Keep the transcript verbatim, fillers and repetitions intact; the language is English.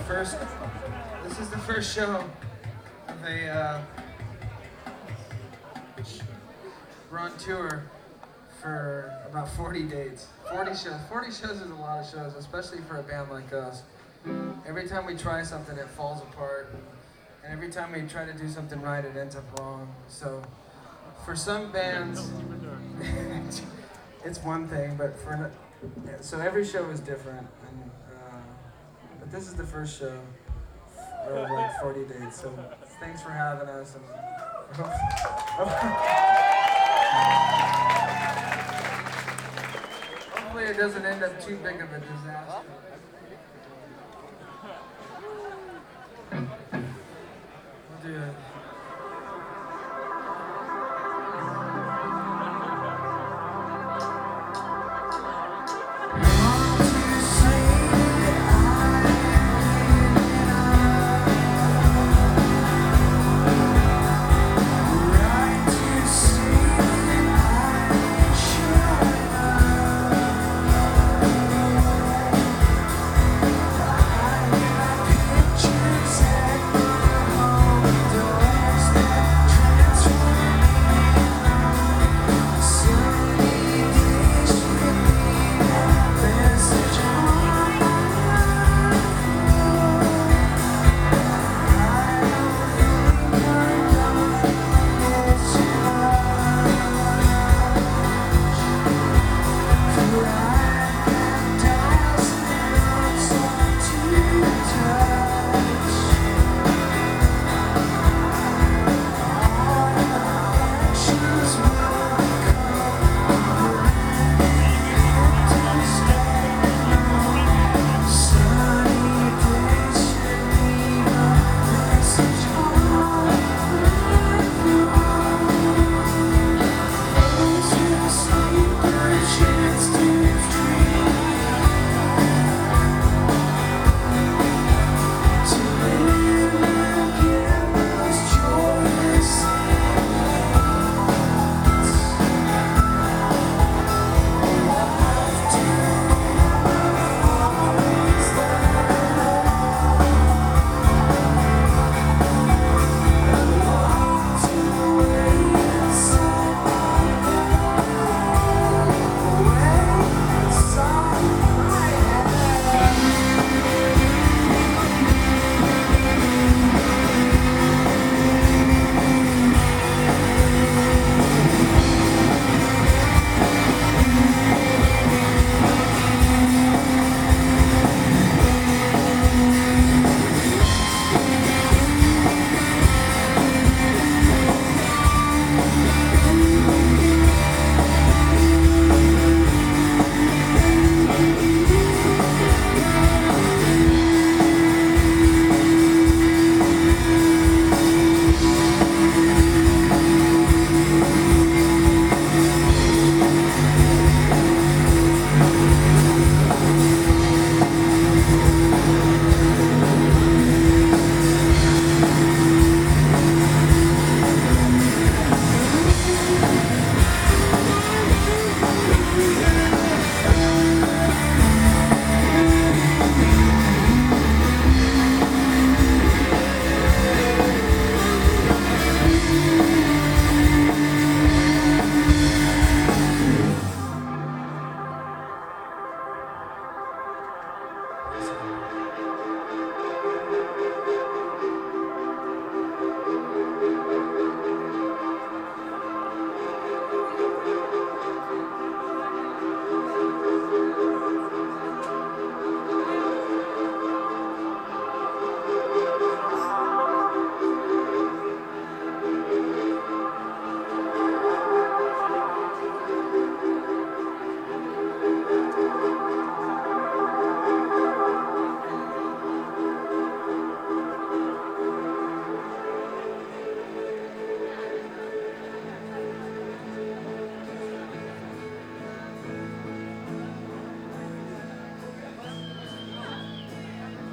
first. This is the first show of a. Uh, we're on tour for about forty dates. forty shows. forty shows is a lot of shows, especially for a band like us. Every time we try something, it falls apart, and every time we try to do something right, it ends up wrong. So, for some bands, it's one thing, but for so every show is different. And, uh, but this is the first show of like forty dates. So thanks for having us. And hopefully it doesn't end up too big of a disaster. We'll do it.